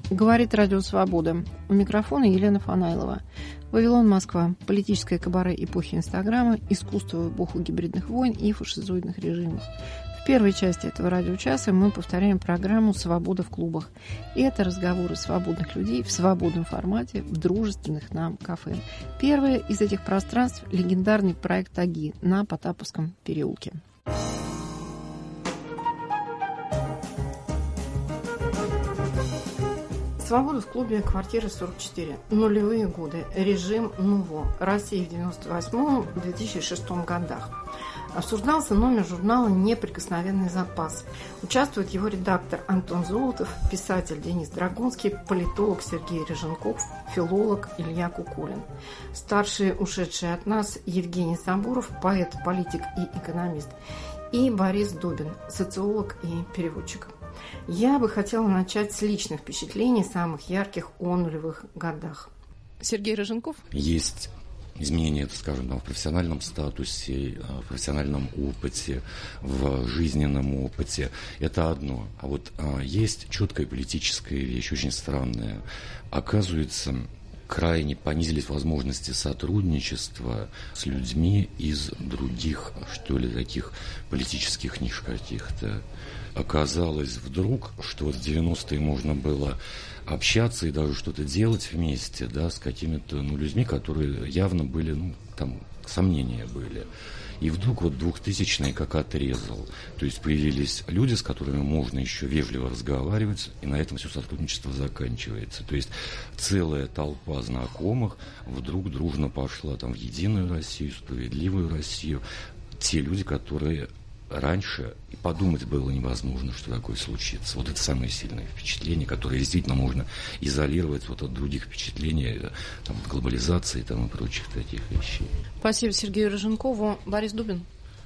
Говорит Радио Свобода. У микрофона Елена Фанайлова. Вавилон, Москва. Политическое кабаре эпохи Инстаграма, искусство в эпоху гибридных войн и фашизоидных режимов. В первой части этого радиочаса мы повторяем программу «Свобода в клубах». И это разговоры свободных людей в свободном формате, в дружественных нам кафе. Первое из этих пространств – легендарный проект «Таги» на Потаповском переулке. Свобода в клубе, квартира 44. Нулевые годы. Режим НУВО. Россия в 98-2006 годах. Обсуждался номер журнала «Неприкосновенный запас». Участвует его редактор Антон Золотов, писатель Денис Драгунский, политолог Сергей Рыженков, филолог Илья Кукулин. Старший, ушедший от нас, Евгений Сабуров, поэт, политик и экономист. И Борис Дубин, социолог и переводчик. Я бы хотела начать с личных впечатлений, самых ярких о нулевых годах. Сергей Рыженков? Есть изменения, скажем, в профессиональном статусе, в профессиональном опыте, в жизненном опыте. Это одно. А вот есть четкая политическая вещь, очень странная. Оказывается, крайне понизились возможности сотрудничества с людьми из других, что ли, таких политических ниш каких-то. Оказалось вдруг, что вот в 90-е можно было общаться и даже что-то делать вместе, да, с какими-то людьми, которые явно были, там сомнения были. И вдруг вот 2000-е как отрезал. То есть появились люди, с которыми можно еще вежливо разговаривать, и на этом все сотрудничество заканчивается. То есть целая толпа знакомых вдруг дружно пошла там в единую Россию, справедливую Россию. Те люди, которые раньше и подумать было невозможно, что такое случится. Вот это самое сильное впечатление, которое действительно можно изолировать вот от других впечатлений, там, от глобализации там, и прочих таких вещей. Спасибо Сергею Рыженкову. Борис Дубин.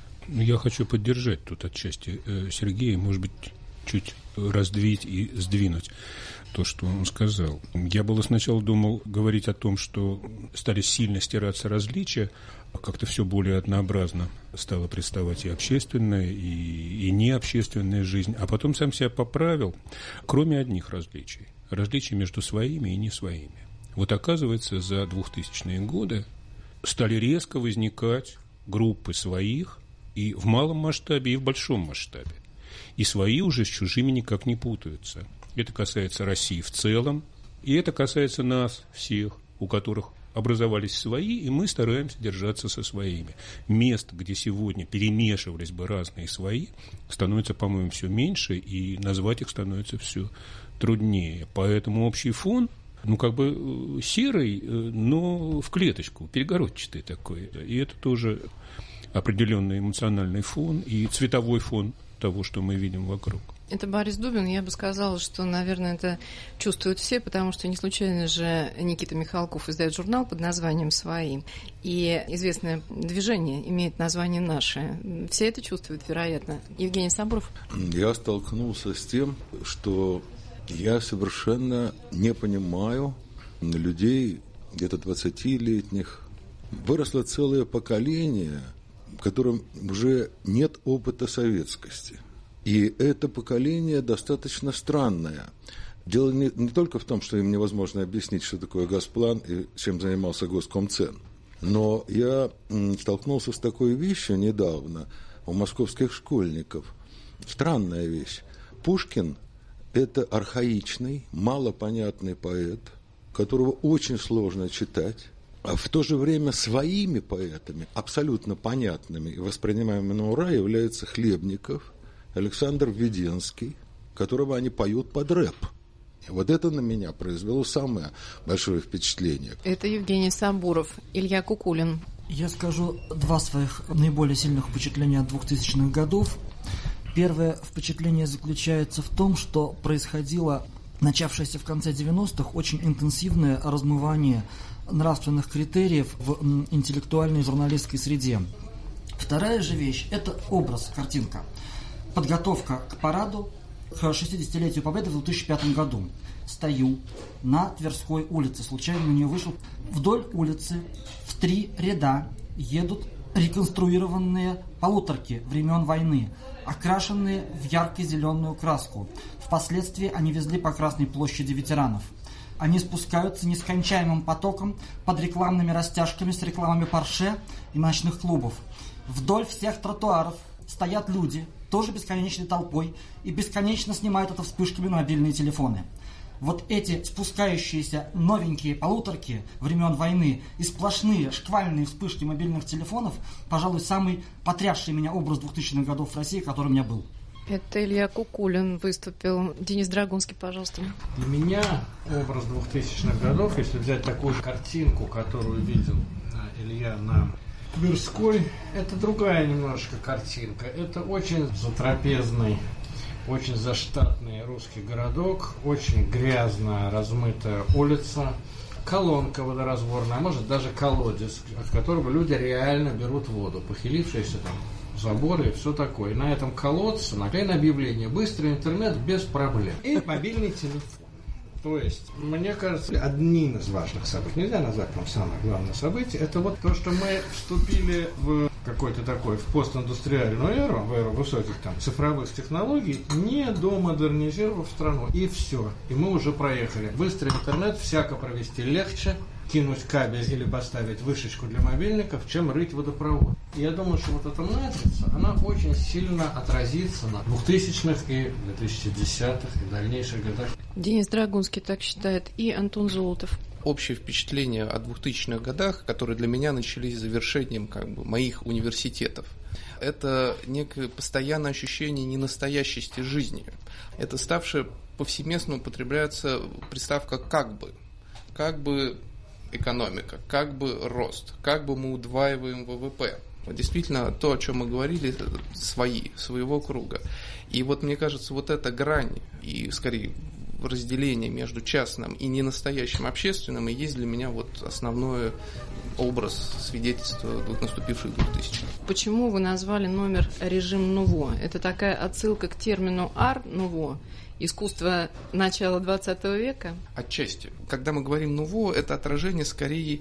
Я хочу поддержать тут отчасти Сергея, может быть, чуть раздвинуть и сдвинуть то, что он сказал. Я было сначала думал говорить о том, что стали сильно стираться различия, а как-то все более однообразно стало представать и общественная, и необщественная жизнь. А потом сам себя поправил, кроме одних различий. Различий между своими и не своими. Вот оказывается, за 2000-е годы стали резко возникать группы своих и в малом масштабе, и в большом масштабе. И свои уже с чужими никак не путаются. Это касается России в целом, и это касается нас всех, у которых образовались свои, и мы стараемся держаться со своими. Мест, где сегодня перемешивались бы разные свои, становится, по-моему, все меньше, и назвать их становится все труднее. Поэтому общий фон, серый, но в клеточку, перегородчатый такой. И это тоже определенный эмоциональный фон и цветовой фон того, что мы видим вокруг. Это Борис Дубин. Я бы сказала, что, наверное, это чувствуют все, потому что не случайно же Никита Михалков издает журнал под названием «Свои». И известное движение имеет название «Наше». Все это чувствуют, вероятно. Евгений Сабуров? Я столкнулся с тем, что я совершенно не понимаю людей, где-то 20-летних. Выросло целое поколение, в котором уже нет опыта советскости. И это поколение достаточно странное. Дело не только в том, что им невозможно объяснить, что такое Госплан и чем занимался Госкомцен. Но я столкнулся с такой вещью недавно у московских школьников. Странная вещь. Пушкин – это архаичный, малопонятный поэт, которого очень сложно читать. А в то же время своими поэтами, абсолютно понятными и воспринимаемыми на ура, являются Хлебников, Александр Введенский, которого они поют под рэп. И вот это на меня произвело самое большое впечатление. Это Евгений Сабуров. Илья Кукулин. Я скажу два своих наиболее сильных впечатления от 2000-х годов. Первое впечатление заключается в том, что происходило начавшееся в конце 90-х очень интенсивное размывание нравственных критериев в интеллектуальной журналистской среде. Вторая же вещь – это образ, картинка. Подготовка к параду к 60-летию Победы в 2005 году. Стою на Тверской улице, случайно на нее вышел. Вдоль улицы в 3 ряда едут реконструированные полуторки времен войны, окрашенные в ярко-зеленую краску. Впоследствии они везли по Красной площади ветеранов. Они спускаются нескончаемым потоком под рекламными растяжками с рекламами Порше и ночных клубов. Вдоль всех тротуаров стоят люди, тоже бесконечной толпой, и бесконечно снимают это вспышками на мобильные телефоны. Вот эти спускающиеся новенькие полуторки времен войны и сплошные шквальные вспышки мобильных телефонов, пожалуй, самый потрясший меня образ 2000-х годов в России, который у меня был. Это Илья Кукулин выступил. Денис Драгунский, пожалуйста. Для меня образ 2000-х годов, если взять такую картинку, которую видел Илья на Тверской, это другая немножко картинка. Это очень затрапезный, очень заштатный русский городок, очень грязная, размытая улица, колонка водоразборная, а может даже колодец, от которого люди реально берут воду, похилившиеся там заборы и все такое. И на этом колодце наклеено объявление: быстрый интернет без проблем. И мобильный телефон. То есть, мне кажется, одним из важных событий, нельзя назвать там самое главное событие, это вот то, что мы вступили в какой-то такой, в постиндустриальную эру, в эру высоких там цифровых технологий, не домодернизировав страну. И все. И мы уже проехали. Быстрый интернет всяко провести легче, кинуть кабель или поставить вышечку для мобильников, чем рыть водопровод. И я думаю, что вот эта матрица, она очень сильно отразится на 2000-х и 2010-х и дальнейших годах. Денис Драгунский так считает, и Антон Золотов. Общее впечатление о 2000-х годах, которые для меня начались завершением моих университетов. Это некое постоянное ощущение ненастоящести жизни. Это ставшая повсеместно употребляется приставка «как бы». Как бы экономика, как бы рост, как бы мы удваиваем ВВП. Действительно, то, о чем мы говорили, своего круга. И вот мне кажется, вот эта грань и, скорее, разделение между частным и ненастоящим общественным и есть для меня вот основной образ свидетельства наступивших 2000-х. Почему вы назвали номер «Режим Нуво»? Это такая отсылка к термину «Ар Нуво», искусство начала 20 века? Отчасти. Когда мы говорим «нуво», это отражение скорее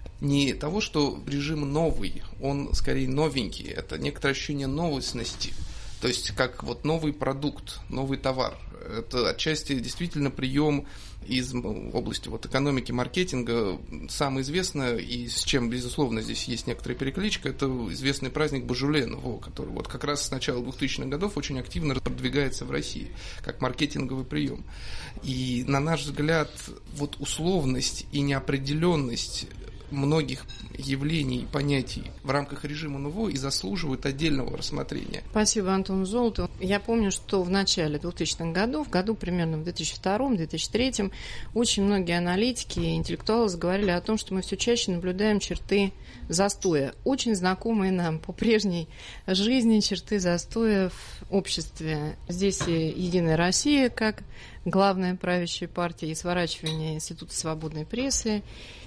не того, что режим новый, он скорее новенький. Это некоторое ощущение новостности. То есть как вот новый продукт, новый товар. Это отчасти действительно прием из области вот экономики, маркетинга. Самое известное, и с чем, безусловно, здесь есть некоторая перекличка, это известный праздник Божоле Нуво, который вот как раз с начала 2000-х годов очень активно продвигается в России, как маркетинговый прием. И, на наш взгляд, вот условность и неопределенность многих явлений и понятий в рамках режима Нуво и заслуживают отдельного рассмотрения. Спасибо, Антон Золотов. Я помню, что в начале 2000-х годов, в году примерно в 2002-2003, очень многие аналитики и интеллектуалы говорили о том, что мы все чаще наблюдаем черты застоя, очень знакомые нам по прежней жизни черты застоя в обществе. Здесь и «Единая Россия» как главная правящая партия, и сворачивание Института свободной прессы,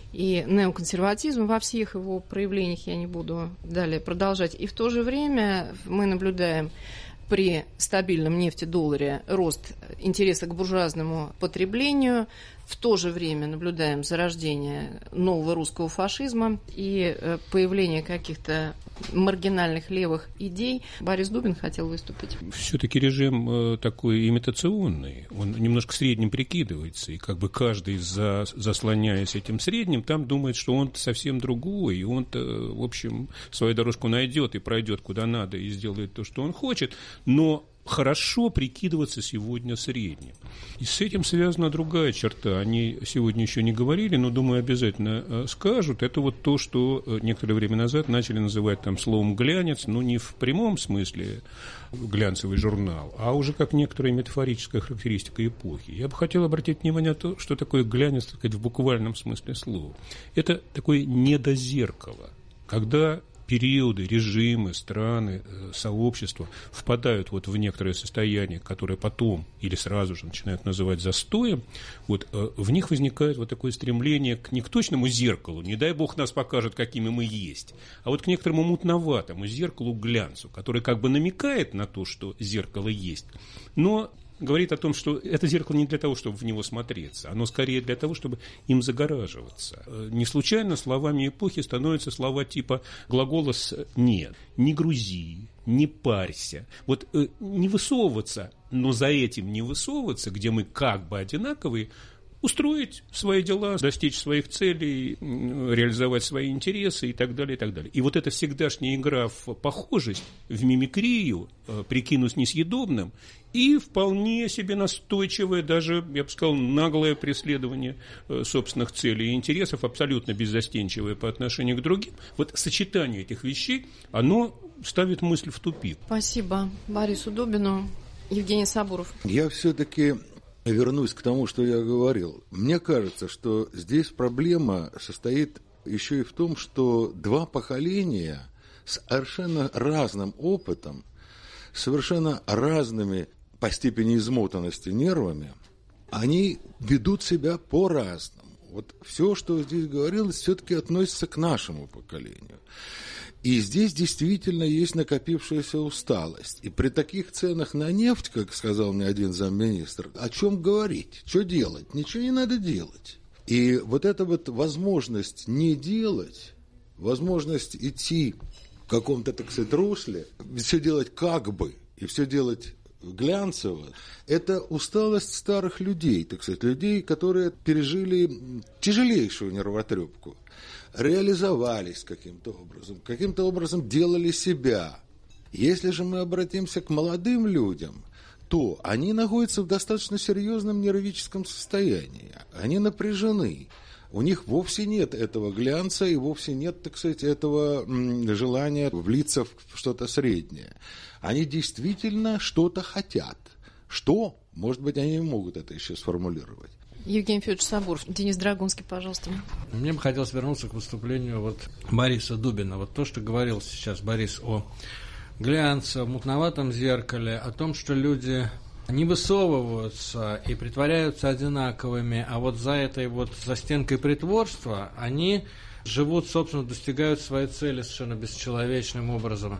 и неоконсерватизм во всех его проявлениях, я не буду далее продолжать. И в то же время мы наблюдаем при стабильном нефтедолларе рост интереса к буржуазному потреблению, в то же время наблюдаем зарождение нового русского фашизма и появление каких-то маргинальных левых идей. Борис Дубин хотел выступить. Все-таки режим такой имитационный, он немножко средним прикидывается, и как бы каждый, заслоняясь этим средним, там думает, что он совсем другой, и он-то, в общем, свою дорожку найдет и пройдет куда надо, и сделает то, что он хочет, но хорошо прикидываться сегодня средним. И с этим связана другая черта. Они сегодня еще не говорили, но, думаю, обязательно скажут. Это вот то, что некоторое время назад начали называть там словом «глянец», но не в прямом смысле глянцевый журнал, а уже как некоторая метафорическая характеристика эпохи. Я бы хотел обратить внимание на то, что такое глянец, так сказать, в буквальном смысле слова. Это такое недозеркало, когда периоды, режимы, страны, сообщества впадают вот в некоторое состояние, которое потом или сразу же начинают называть застоем, вот в них возникает вот такое стремление не к точному зеркалу, не дай бог нас покажет, какими мы есть, а вот к некоторому мутноватому зеркалу, глянцу, который как бы намекает на то, что зеркало есть, но говорит о том, что это зеркало не для того, чтобы в него смотреться, оно скорее для того, чтобы им загораживаться. Не случайно словами эпохи становятся слова типа глагола «нет», «не грузи», «не парься». Вот не высовываться, но за этим не высовываться, где мы как бы одинаковые, устроить свои дела, достичь своих целей, реализовать свои интересы и так далее, и так далее. И вот эта всегдашняя игра в похожесть, в мимикрию, прикинусь несъедобным, и вполне себе настойчивое, даже, я бы сказал, наглое преследование собственных целей и интересов, абсолютно беззастенчивое по отношению к другим. Вот сочетание этих вещей, оно ставит мысль в тупик. Спасибо Борису Дубину. Евгений Сабуров. Я все-таки вернусь к тому, что я говорил. Мне кажется, что здесь проблема состоит еще и в том, что два поколения с совершенно разным опытом, совершенно разными по степени измотанности нервами, они ведут себя по-разному. Вот все, что здесь говорилось, все-таки относится к нашему поколению. И здесь действительно есть накопившаяся усталость. И при таких ценах на нефть, как сказал мне один замминистра, о чем говорить? Что делать? Ничего не надо делать. И вот эта вот возможность не делать, возможность идти в каком-то, так сказать, русле, все делать как бы, и все делать глянцево, это усталость старых людей, так сказать, людей, которые пережили тяжелейшую нервотрепку, реализовались каким-то образом делали себя. Если же мы обратимся к молодым людям, то они находятся в достаточно серьезном нервическом состоянии, они напряжены. У них вовсе нет этого глянца и вовсе нет, так сказать, этого желания влиться в что-то среднее. Они действительно что-то хотят. Что? Может быть, они не могут это еще сформулировать. Евгений Федорович Сабуров. Денис Драгунский, пожалуйста. Мне бы хотелось вернуться к выступлению Бориса Дубина. Вот то, что говорил сейчас Борис о глянце, о мутноватом зеркале, о том, что люди не высовываются и притворяются одинаковыми, а вот за этой за стенкой притворства они живут, собственно, достигают своей цели совершенно бесчеловечным образом.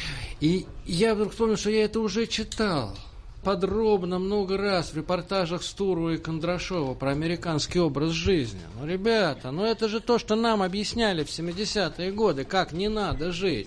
И я вдруг вспомнил, что я это уже читал подробно много раз в репортажах Стурова и Кондрашова про американский образ жизни. Ребята, это же то, что нам объясняли в 70-е годы, как не надо жить.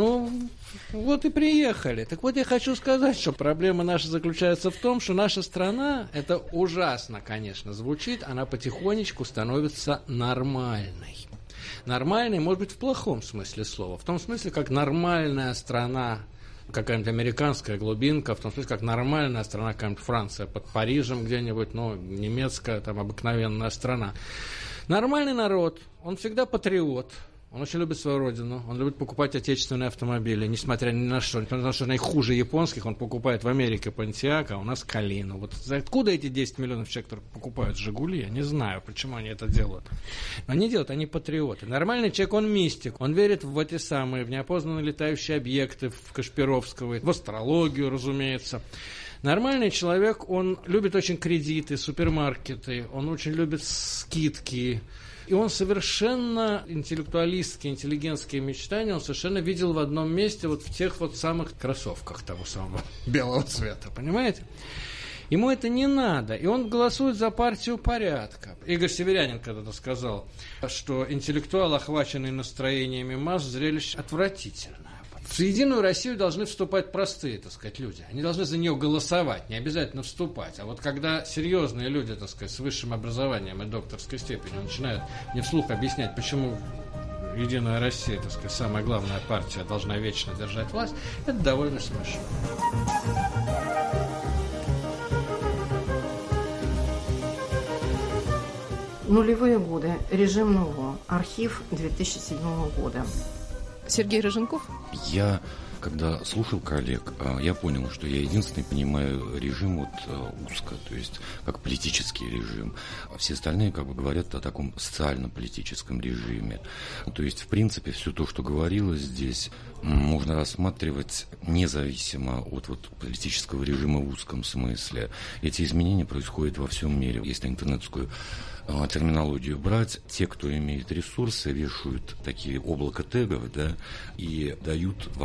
Вот и приехали. Так вот я хочу сказать, что проблема наша заключается в том, что наша страна, это ужасно, конечно, звучит, она потихонечку становится нормальной. Нормальной, может быть, в плохом смысле слова. В том смысле, как нормальная страна, какая-нибудь американская глубинка, в том смысле, как нормальная страна, какая-нибудь Франция под Парижем где-нибудь, немецкая, обыкновенная страна. Нормальный народ, он всегда патриот. Он очень любит свою родину, он любит покупать отечественные автомобили, несмотря ни на что, потому что они хуже японских, он покупает в Америке Понтиак, а у нас Калину. Вот откуда эти 10 миллионов человек, которые покупают Жигули, я не знаю, почему они это делают. Но они делают, они патриоты. Нормальный человек, он мистик, он верит в эти самые, в неопознанные летающие объекты, в Кашпировского, в астрологию, разумеется. Нормальный человек, он любит очень кредиты, супермаркеты, он очень любит скидки. И он совершенно интеллектуалистские, интеллигентские мечтания он совершенно видел в одном месте, в тех самых кроссовках того самого белого цвета, понимаете? Ему это не надо, и он голосует за партию порядка. Игорь Северянин когда-то сказал, что интеллектуал, охваченный настроениями масс, зрелище отвратительное. В Единую Россию должны вступать простые, так сказать, люди. Они должны за нее голосовать, не обязательно вступать. А вот когда серьезные люди, так сказать, с высшим образованием и докторской степенью начинают мне вслух объяснять, почему Единая Россия, так сказать, самая главная партия должна вечно держать власть, это довольно смешно. Нулевые годы. Режим НУВО. Архив 2007 года. Сергей Рыженков. Я, когда слушал коллег, я понял, что я единственный понимаю режим узко, то есть как политический режим. А все остальные говорят о таком социально-политическом режиме. То есть, в принципе, все то, что говорилось здесь, можно рассматривать независимо от политического режима в узком смысле. Эти изменения происходят во всем мире. Если интернетскую терминологию брать, те, кто имеет ресурсы, вешают такие облака тегов, и дают возможность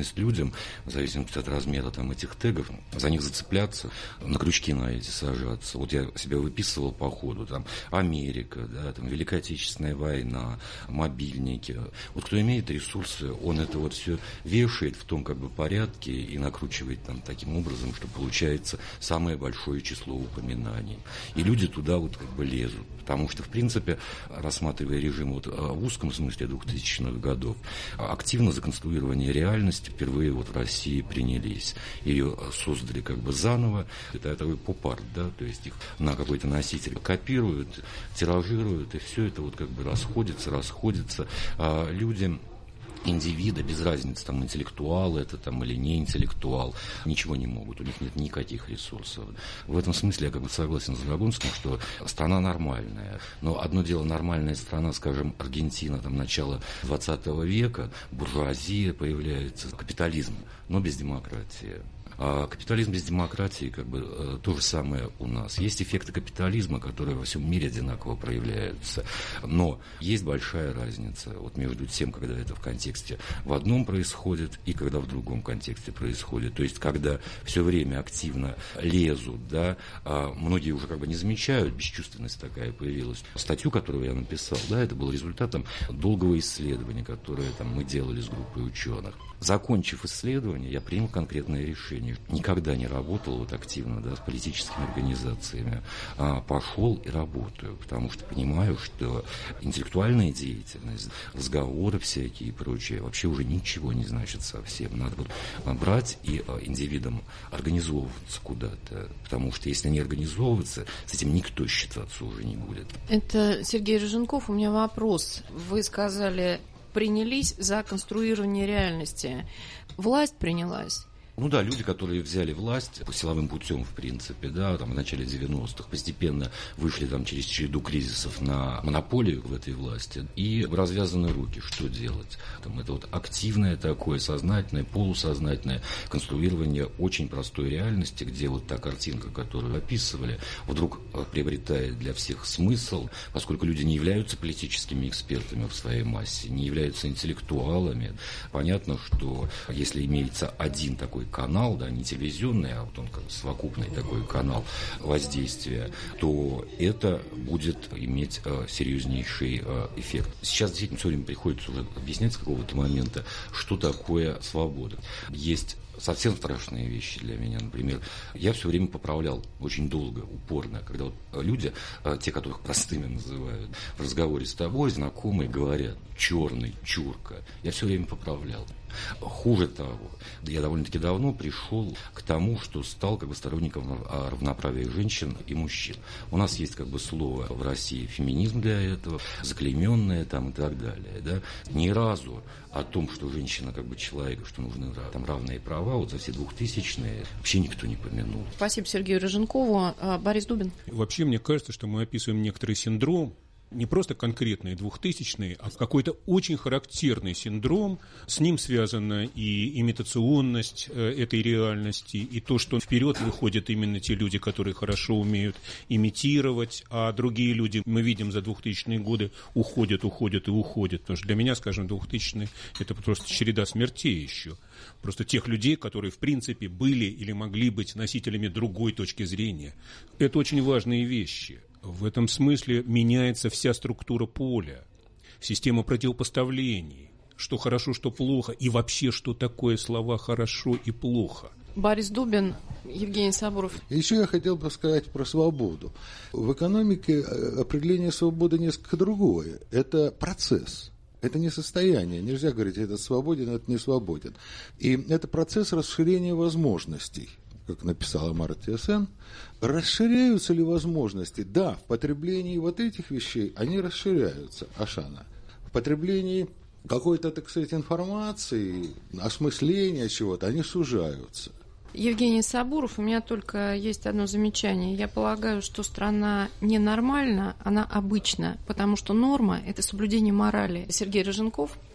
возможность людям, в зависимости от размера там, этих тегов, за них зацепляться, на крючки на эти сажаться. Вот я себя выписывал по ходу, там, Америка, да, там, Великая Отечественная война, мобильники. Вот кто имеет ресурсы, он это вот все вешает в том как бы порядке и накручивает там таким образом, что получается самое большое число упоминаний. И люди туда вот как бы лезут. Потому что, в принципе, рассматривая режим вот в узком смысле 2000-х годов, активно за конструирование реальности впервые вот в России принялись. Ее создали как бы заново. Это такой поп-арт, да, то есть их на какой-то носитель копируют, тиражируют, и все это вот как бы расходится. А люди... Индивиды, без разницы, там, интеллектуал это там, или не интеллектуал, ничего не могут, у них нет никаких ресурсов. В этом смысле я как бы согласен с Драгунским, что страна нормальная. Но одно дело нормальная страна, скажем, Аргентина, там, начала 20 века, буржуазия появляется, капитализм, но без демократии. А капитализм без демократии, как бы, то же самое у нас. Есть эффекты капитализма, которые во всем мире одинаково проявляются. Но есть большая разница вот между тем, когда это в контексте в одном происходит и когда в другом контексте происходит. То есть, когда все время активно лезут, да, а многие уже как бы не замечают, бесчувственность такая появилась. Статью, которую я написал, да, это был результатом долгого исследования, которое там, мы делали с группой ученых. Закончив исследование, я принял конкретное решение. Никогда не работал вот активно, да, с политическими организациями. Пошел и работаю, потому что понимаю, что интеллектуальная деятельность, разговоры всякие и прочее вообще уже ничего не значит совсем. Надо вот брать и индивидам организовываться куда-то, потому что если не организовываться, с этим никто считаться уже не будет. Это Сергей Рыженков. У меня вопрос. Вы сказали, принялись за конструирование реальности. Власть принялась? Ну да, люди, которые взяли власть силовым путем, в принципе, да, там в начале 90-х, постепенно вышли там через череду кризисов на монополию в этой власти и развязаны руки. Что делать? Там, это вот активное такое, сознательное, полусознательное конструирование очень простой реальности, где вот та картинка, которую описывали, вдруг приобретает для всех смысл, поскольку люди не являются политическими экспертами в своей массе, не являются интеллектуалами. Понятно, что если имеется один такой канал, да, не телевизионный, а вот он как совокупный такой канал воздействия, то это будет иметь серьезнейший эффект. Сейчас действительно все время приходится уже объяснять с какого-то момента, что такое свобода. Есть совсем страшные вещи для меня. Например, я все время поправлял очень долго, упорно, когда вот люди, те, которых простыми называют, в разговоре с тобой, знакомые, говорят «черный», «чурка». Я все время поправлял. Хуже того, я довольно-таки давно пришел к тому, что стал как бы сторонником равноправия женщин и мужчин. У нас есть как бы слово в России феминизм для этого, заклейменное там и так далее. Да? Ни разу о том, что женщина как бы человек, что нужны там равные права, вот за все 2000-е вообще никто не помянул. Спасибо Сергею Рыженкову. Борис Дубин. Вообще, мне кажется, что мы описываем некоторый синдром, не просто конкретные 2000-е, а какой-то очень характерный синдром. С ним связана и имитационность этой реальности, и то, что вперед выходят именно те люди, которые хорошо умеют имитировать, а другие люди, мы видим, за 2000-е годы уходят. Потому что для меня, скажем, 2000-е – это просто череда смертей еще. Просто тех людей, которые, в принципе, были или могли быть носителями другой точки зрения. Это очень важные вещи. В этом смысле меняется вся структура поля, система противопоставлений, что хорошо, что плохо, и вообще, что такое слова «хорошо» и «плохо». Борис Дубин, Евгений Сабуров. Еще я хотел бы сказать про свободу. В экономике определение свободы несколько другое. Это процесс. Это не состояние. Нельзя говорить, это свободен, это не свободен. И это процесс расширения возможностей. Как написал Амартья Сен, расширяются ли возможности? Да, в потреблении вот этих вещей они расширяются, Ашана. В потреблении какой-то, так сказать, информации, осмысления чего-то, они сужаются. Евгений Сабуров, у меня только есть одно замечание. Я полагаю, что страна ненормальна, она обычна, потому что норма – это соблюдение морали. Сергей Рыженков.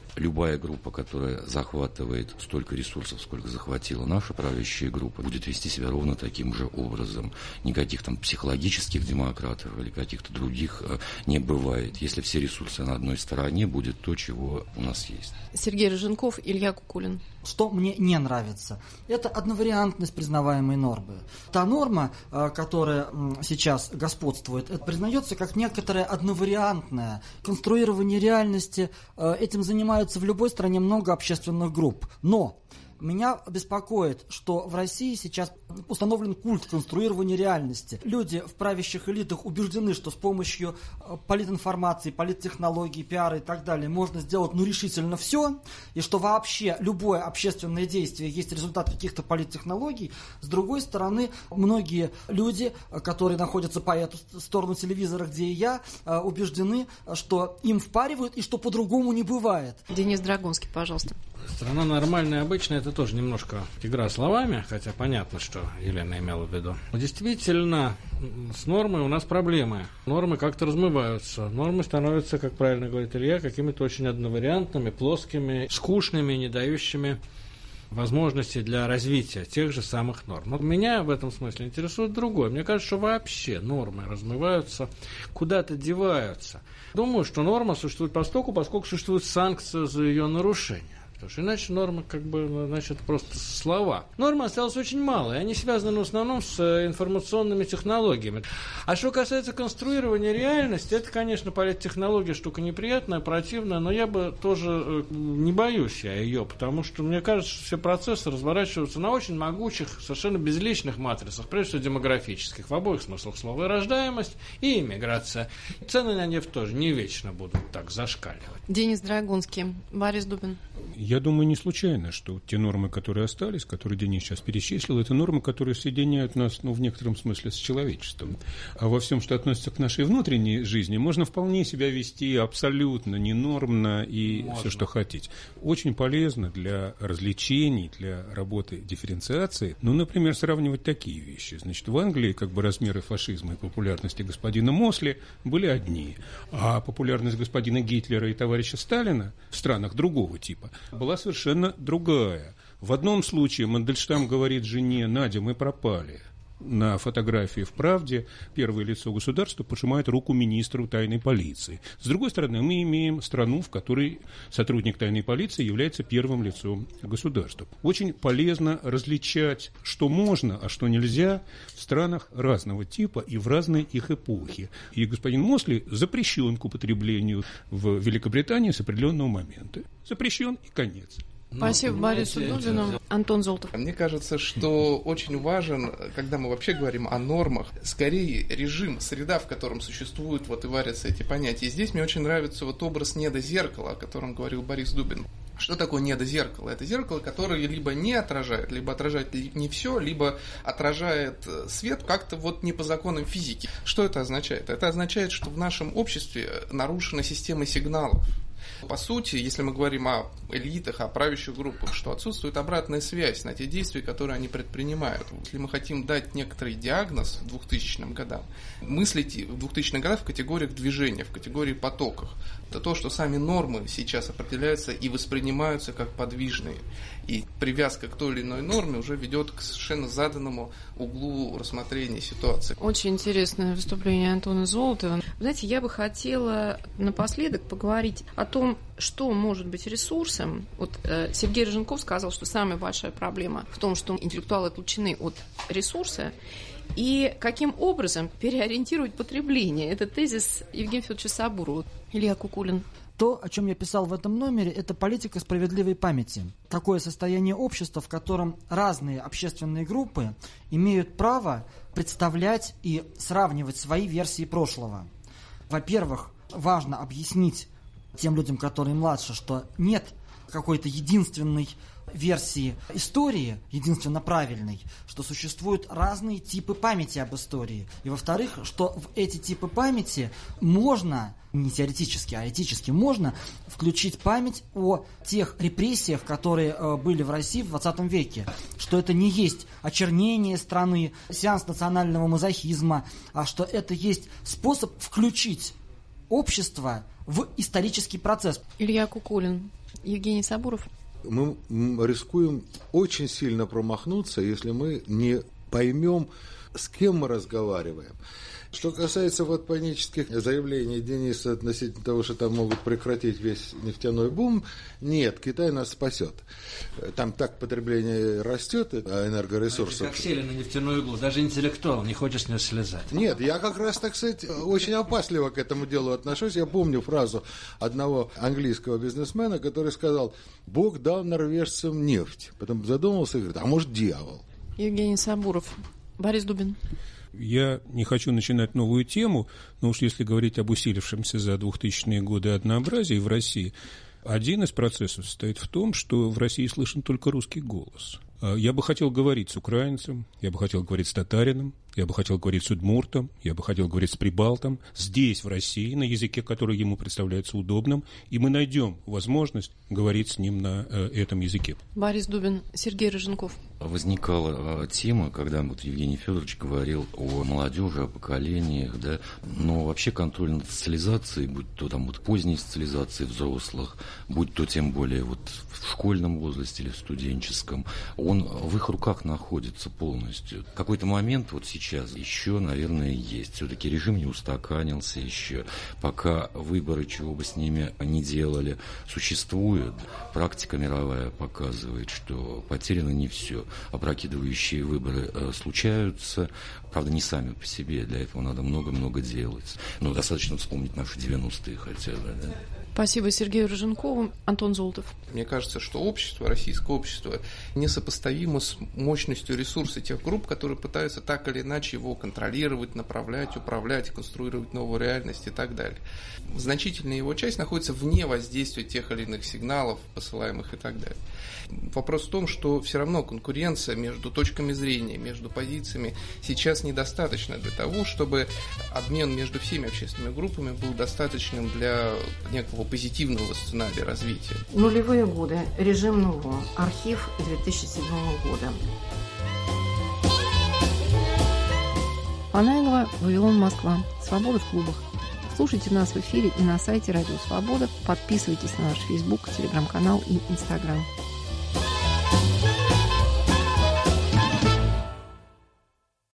любая группа, которая захватывает столько ресурсов, сколько захватила наша правящая группа, будет вести себя ровно таким же образом. Никаких там психологических демократов или каких-то других не бывает. Если все ресурсы на одной стороне, будет то, чего у нас есть. Сергей Рыженков, Илья Кукулин. Что мне не нравится? Это одновариантность признаваемой нормы. Та норма, которая сейчас господствует, это признается как некоторое одновариантное конструирование реальности. Этим занимаются в любой стране много общественных групп. Но меня беспокоит, что в России сейчас установлен культ конструирования реальности. Люди в правящих элитах убеждены, что с помощью политинформации, политтехнологий, пиара и так далее можно сделать решительно все, и что вообще любое общественное действие есть результат каких-то политтехнологий. С другой стороны, многие люди, которые находятся по эту сторону телевизора, где и я, убеждены, что им впаривают и что по-другому не бывает. Денис Драгунский, пожалуйста. Страна нормальная, обычная, это тоже немножко игра словами, хотя понятно, что Елена имела в виду. Действительно, с нормой у нас проблемы. Нормы как-то размываются. Нормы становятся, как правильно говорит Илья, какими-то очень одновариантными, плоскими, скучными, не дающими возможности для развития тех же самых норм. Но меня в этом смысле интересует другое. Мне кажется, что вообще нормы размываются, куда-то деваются. Думаю, что норма существует поскольку существует санкция за ее нарушение. Потому что иначе нормы, значит, просто слова. Нормы осталось очень мало, и они связаны в основном с информационными технологиями. А что касается конструирования реальности, это, конечно, политтехнология штука неприятная, противная, но я бы тоже не боюсь я ее, потому что мне кажется, что все процессы разворачиваются на очень могучих, совершенно безличных матрицах, прежде всего демографических, в обоих смыслах слова, и рождаемость, и иммиграция. Цены на нефть тоже не вечно будут так зашкаливать. Денис Драгунский, Борис Дубин. Я думаю, не случайно, что те нормы, которые остались, которые Денис сейчас перечислил, это нормы, которые соединяют нас, в некотором смысле, с человечеством. А во всем, что относится к нашей внутренней жизни, можно вполне себя вести абсолютно ненормно и все, что хотите. Очень полезно для развлечений, для работы дифференциации. Например, сравнивать такие вещи. Значит, в Англии размеры фашизма и популярности господина Мосли были одни, а популярность господина Гитлера и товарища Сталина в странах другого типа была совершенно другая. В одном случае Мандельштам говорит жене: «Надя, мы пропали». На фотографии в «Правде» первое лицо государства пожимает руку министру тайной полиции. С другой стороны, мы имеем страну, в которой сотрудник тайной полиции является первым лицом государства. Очень полезно различать, что можно, а что нельзя в странах разного типа и в разные их эпохи. И господин Мосли запрещен к употреблению в Великобритании с определенного момента. Запрещен и конец. Спасибо Борису Дубину. Антон Золотов. Мне кажется, что очень важен, когда мы вообще говорим о нормах, скорее режим, среда, в котором существуют и варятся эти понятия. И здесь мне очень нравится образ недозеркала, о котором говорил Борис Дубин. Что такое недозеркало? Это зеркало, которое либо не отражает, либо отражает не все, либо отражает свет как-то не по законам физики. Что это означает? Это означает, что в нашем обществе нарушена система сигналов. По сути, если мы говорим о элитах, о правящих группах, что отсутствует обратная связь на те действия, которые они предпринимают. Если мы хотим дать некоторый диагноз в 2000-м годам, мыслить в 2000-х годах в категориях движения, в категории потоках. Это то, что сами нормы сейчас определяются и воспринимаются как подвижные. И привязка к той или иной норме уже ведет к совершенно заданному углу рассмотрения ситуации. Очень интересное выступление Антона Золотова. Знаете, я бы хотела напоследок поговорить о том, что может быть ресурсом. Сергей Рыженков сказал, что самая большая проблема в том, что интеллектуалы отлучены от ресурса, и каким образом переориентировать потребление. Это тезис Евгения Федоровича Сабурова. Илья Кукулин. То, о чем я писал в этом номере, это политика справедливой памяти. Такое состояние общества, в котором разные общественные группы имеют право представлять и сравнивать свои версии прошлого. Во-первых, важно объяснить тем людям, которые младше, что нет какой-то единственной версии истории, единственно правильной, что существуют разные типы памяти об истории. И во-вторых, что в эти типы памяти можно, не теоретически, а этически можно включить память о тех репрессиях, которые были в России в 20 веке. Что это не есть очернение страны, сеанс национального мазохизма, а что это есть способ включить общество в исторический процесс. Илья Кукулин. Евгений Сабуров. Мы рискуем очень сильно промахнуться, если мы не поймем, с кем мы разговариваем. Что касается вот панических заявлений Дениса относительно того, что там могут прекратить весь нефтяной бум, нет, Китай нас спасет. Там так потребление растет, а энергоресурсов... Как сели на нефтяную иглу, даже интеллектуал не хочет с нее слезать. Нет, я как раз, так сказать, очень опасливо к этому делу отношусь. Я помню фразу одного английского бизнесмена, который сказал: «Бог дал норвежцам нефть». Потом задумался и говорит: а может, дьявол? Евгений Сабуров. Борис Дубин. Я не хочу начинать новую тему, но уж если говорить об усилившемся за 2000-е годы однообразии в России, один из процессов состоит в том, что в России слышен только русский голос. Я бы хотел говорить с украинцем, я бы хотел говорить с татарином, я бы хотел говорить с удмуртом, я бы хотел говорить с прибалтом, здесь, в России, на языке, который ему представляется удобным, и мы найдем возможность говорить с ним на этом языке. Борис Дубин, Сергей Рыженков. Возникала тема, когда вот Евгений Федорович говорил о молодежи, о поколениях, да, но вообще контроль над социализацией, будь то там вот поздней социализацией взрослых, будь то тем более вот в школьном возрасте или в студенческом, он в их руках находится полностью. В какой-то момент вот сейчас еще, наверное, есть. Все-таки режим не устаканился еще. Пока выборы, чего бы с ними ни делали, существуют. Практика мировая показывает, что потеряно не все. Опрокидывающие выборы случаются. Правда, не сами по себе. Для этого надо много-много делать. Но достаточно вспомнить наши 90-е хотя бы, да? Спасибо Сергею Рыженкову. Антон Золотов. Мне кажется, что общество, российское общество, несопоставимо с мощностью ресурса тех групп, которые пытаются так или иначе его контролировать, направлять, управлять, конструировать новую реальность и так далее. Значительная его часть находится вне воздействия тех или иных сигналов, посылаемых и так далее. Вопрос в том, что все равно конкуренция между точками зрения, между позициями сейчас недостаточна для того, чтобы обмен между всеми общественными группами был достаточным для некого позитивного сценария развития. Нулевые годы. Режим НУВО. Архив 2007 года. Панаилова, Вавилон, Москва. Свобода в клубах. Слушайте нас в эфире и на сайте Радио Свобода. Подписывайтесь на наш Facebook, Телеграм-канал и Инстаграм.